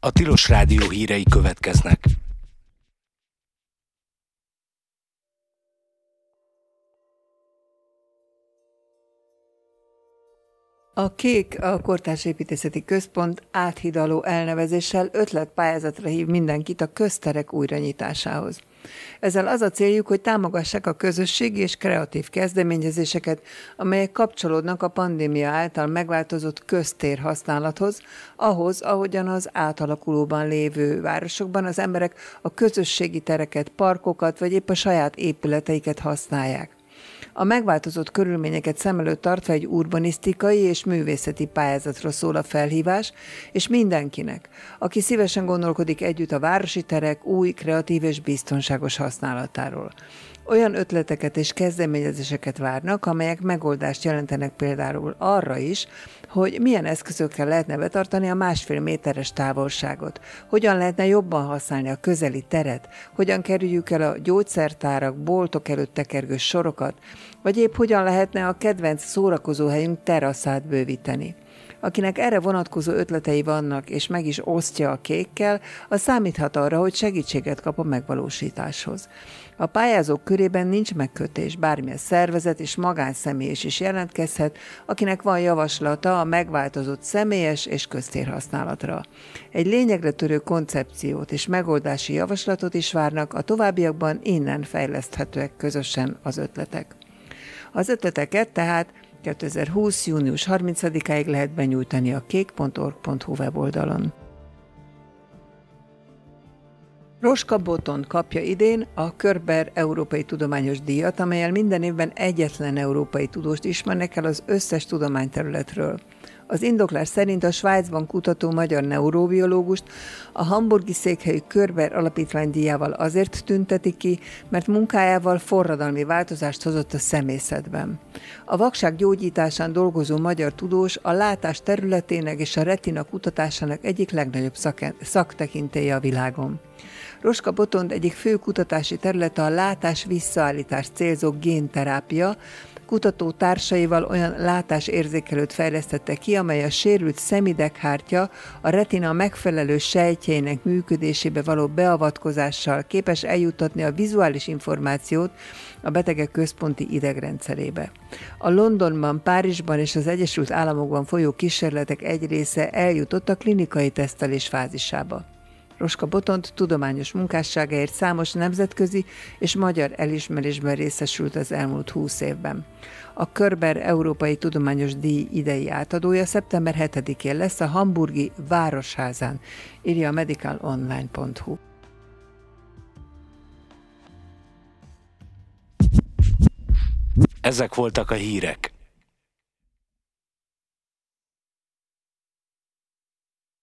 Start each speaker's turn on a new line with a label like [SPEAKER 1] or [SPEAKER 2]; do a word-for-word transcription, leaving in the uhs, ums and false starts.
[SPEAKER 1] A Tilos Rádió hírei következnek.
[SPEAKER 2] A Kék, a Kortárs Építészeti Központ áthidaló elnevezéssel ötletpályázatra hív mindenkit a közterek újranyitásához. Ezzel az a céljuk, hogy támogassák a közösségi és kreatív kezdeményezéseket, amelyek kapcsolódnak a pandémia által megváltozott köztér használathoz, ahhoz, ahogyan az átalakulóban lévő városokban az emberek a közösségi tereket, parkokat vagy épp a saját épületeiket használják. A megváltozott körülményeket szem előtt tartva egy urbanisztikai és művészeti pályázatra szól a felhívás, és mindenkinek, aki szívesen gondolkodik együtt a városi terek új, kreatív és biztonságos használatáról. Olyan ötleteket és kezdeményezéseket várnak, amelyek megoldást jelentenek például arra is, hogy milyen eszközökkel lehetne betartani a másfél méteres távolságot, hogyan lehetne jobban használni a közeli teret, hogyan kerüljük el a gyógyszertárak, boltok előtt tekergő sorokat, vagy épp hogyan lehetne a kedvenc szórakozóhelyünk teraszát bővíteni. Akinek erre vonatkozó ötletei vannak, és meg is osztja a Kékkel, az számíthat arra, hogy segítséget kap a megvalósításhoz. A pályázók körében nincs megkötés, bármilyen szervezet és magánszemély is jelentkezhet, akinek van javaslata a megváltozott személyes és köztérhasználatra. Egy lényegre törő koncepciót és megoldási javaslatot is várnak, a továbbiakban innen fejleszthetőek közösen az ötletek. Az ötleteket tehát kétezer-húsz. június harmincadikáig lehet benyújtani a kék pont org pont hu weboldalon. Roska Botond kapja idén a Körber Európai Tudományos Díjat, amellyel minden évben egyetlen európai tudóst ismernek el az összes tudományterületről. Az indoklás szerint a Svájcban kutató magyar neurobiológust a hamburgi székhelyű Körber Alapítvány díjával azért tünteti ki, mert munkájával forradalmi változást hozott a szemészetben. A vakság gyógyításán dolgozó magyar tudós a látás területének és a retina kutatásának egyik legnagyobb szaktekintélye a világon. Roska Botond egyik fő kutatási területe a látás visszaállítást célzó génterápia. Kutató társaival olyan látásérzékelőt fejlesztette ki, amely a sérült szemideghártya a retina megfelelő sejtjeinek működésébe való beavatkozással képes eljuttatni a vizuális információt a betegek központi idegrendszerébe. A Londonban, Párizsban és az Egyesült Államokban folyó kísérletek egy része eljutott a klinikai tesztelés fázisába. Roska Botond tudományos munkásságáért számos nemzetközi és magyar elismerésben részesült az elmúlt húsz évben. A Körber Európai Tudományos Díj idei átadója szeptember hetedikén lesz a hamburgi Városházán, írja a medical online pont hu.
[SPEAKER 1] Ezek voltak a hírek.